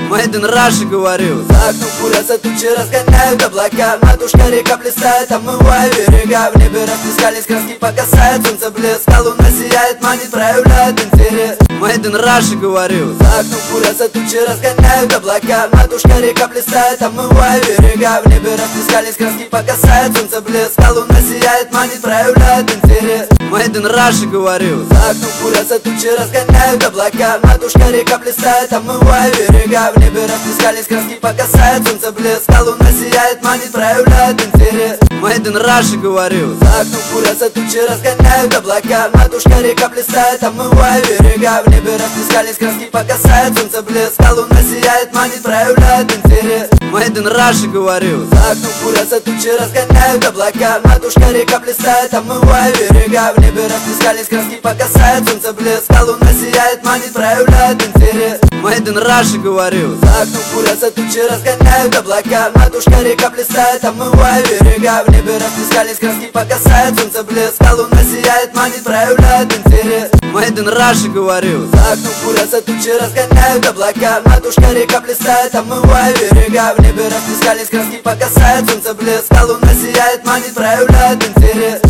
Made in Russia, говорю. За окном курятся тучи, разгоняют облака. Матушка река плясает, омывая берега. В небе расплескались краски, покасает солнце блеск. Луна сияет, манит, проявляет интерес. Made in Russia, говорю. За окном курятся тучи, разгоняют облака. Матушка река плясает, омывая берега. В небе расплескались краски, покасает солнце блеск. Луна сияет, манит, проявляет интерес. Made in Russia, говорю. За окном курятся тучи, разгоняют облака. Матушка река плясает, омывая берега. В небе расплескались краски, покасает солнце блеск. Луна сияет, манит, проявляет интерес. Made in Russia, говорю. За окном курятся тучи, разгоняют облака. Матушка река плясает, омывая берега. В небе расплескались краски, покасает солнце блеск. Луна сияет, манит, проявляет интерес. Made in Russia, говорю. За окном курятся тучи, разгоняют облака. Матушка река плясает, омывая берега. В небе расплескались краски, покасает солнце блеск. Луна сияет, манит, проявляет интерес. Made in Russia, говорю. За окном курятся тучи, разгоняют облака. Матушка река плясает, омывая берега. В небе расплескались краски, покасает солнце блеск. Луна сияет, манит, проявляет интерес. Made in Russia, говорю. За окном курятся тучи, разгоняют облака. Матушка река плясает, омывая берега. В небе расплескались краски, покасает солнце блеск. Луна сияет, манит, проявляет интерес.